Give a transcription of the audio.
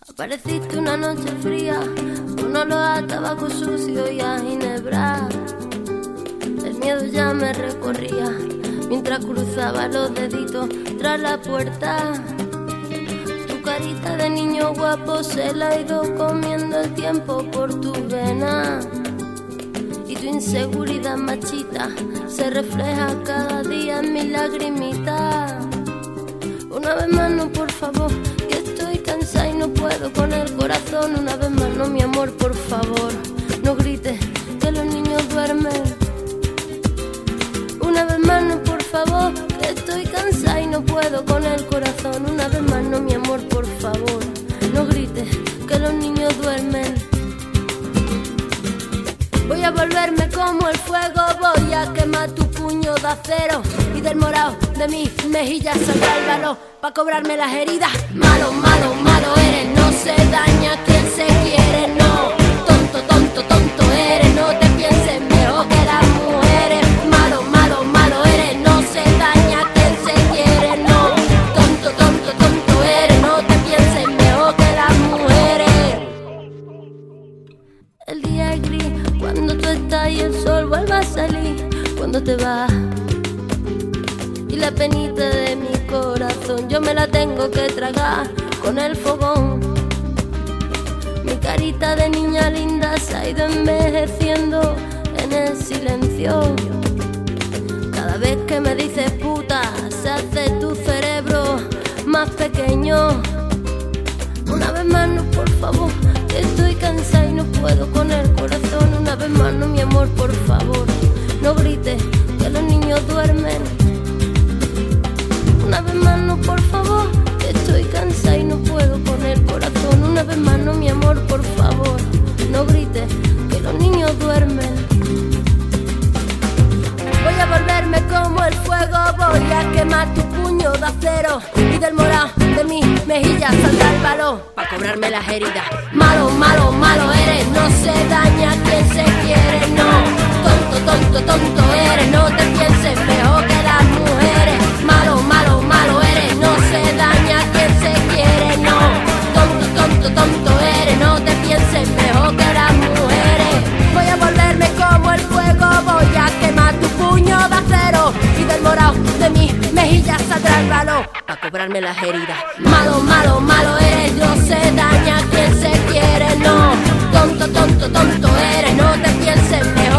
Apareciste una noche fría, un olor a tabaco sucio y a ginebra. El miedo ya me recorría mientras cruzaba los deditos tras la puerta. Tu carita de niño guapo se la ha ido comiendo el tiempo por tu vena. Y tu inseguridad machita se refleja cada día en mis lagrimitas. Una vez más no, por favor, que estoy cansada y no puedo con el corazón. Una vez más no, mi amor, por favor, no grites que los niños duermen. Una vez más no, por favor, que estoy cansada y no puedo con el corazón. Una vez más no, mi amor, por favor, no grites que los niños duermen. Voy a volverme como el fuego, voy a quemar tu puño de acero y del morado de mis mejillas saldrá el valor pa' cobrarme las heridas. Malo, malo, malo eres, no se daña quien se quiere, no. Tonto, tonto, tonto eres, no te pienses mejor que las mujeres. Malo, malo, malo eres, no se daña quien se quiere, no. Tonto, tonto, tonto eres, no te pienses mejor que las mujeres. El día es gris cuando tú estás y el sol vuelve a salir cuando te vas. Y la penita de mi corazón yo me la tengo que tragar con el fogón. Mi carita de niña linda se ha ido envejeciendo en el silencio. Cada vez que me dices puta se hace tu cerebro más pequeño. Una vez más no, por favor, que estoy cansada y no puedo con el corazón. Una vez más no, mi amor, por favor, no grites que los niños duermen. Una vez más no, por favor, que estoy cansada y no puedo con el corazón. Una vez más no, mi amor, por favor, no grites que los niños duermen. Voy a volverme como el fuego, voy a quemar tu puño de acero y del morado de mis mejillas saldrá el valor pa' cobrarme las heridas. Malo, malo, malo eres, no se daña quien se quiere, no. Tonto, tonto, tonto eres, no te pienses mejor que las mujeres. Malo, malo, malo eres, no se daña quien se quiere, no. Tonto, tonto, tonto eres, no te pienses mejor que las mujeres. Voy a volverme como el fuego, voy a quemar tu puño de acero y del morado de mis mejillas saldrá el valor pa' cobrarme las heridas. Malo, malo, malo eres, no se daña quien se quiere, no. Tonto, tonto, tonto eres, no te pienses mejor